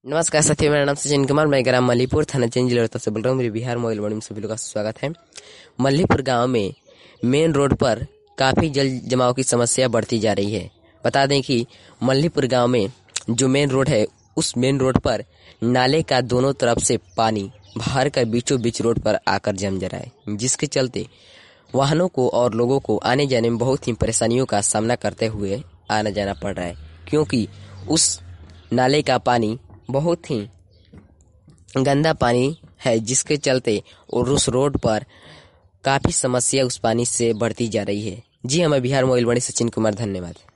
नमस्कार साथियों, मेरा नाम सचिन कुमार, मैं ग्राम मल्लीपुर थाना चेंज जिला रोहतक से बोल रहा हूँ। मेरे बिहार मोबाइल वाणी में सभी लोगों का स्वागत है। मल्लीपुर गांव में मेन रोड पर काफ़ी जल जमाव की समस्या बढ़ती जा रही है। बता दें कि मल्लीपुर गांव में जो मेन रोड है, उस मेन रोड पर नाले का दोनों तरफ से पानी बाहर का बीचों बीच रोड पर आकर जम जा रहा है, जिसके चलते वाहनों को और लोगों को आने जाने में बहुत ही परेशानियों का सामना करते हुए आना जाना पड़ रहा है, क्योंकि उस नाले का पानी बहुत ही गंदा पानी है, जिसके चलते और उस रोड पर काफ़ी समस्या उस पानी से बढ़ती जा रही है। जी हाँ, मैं बिहार मोबाइल वाणी सचिन कुमार, धन्यवाद।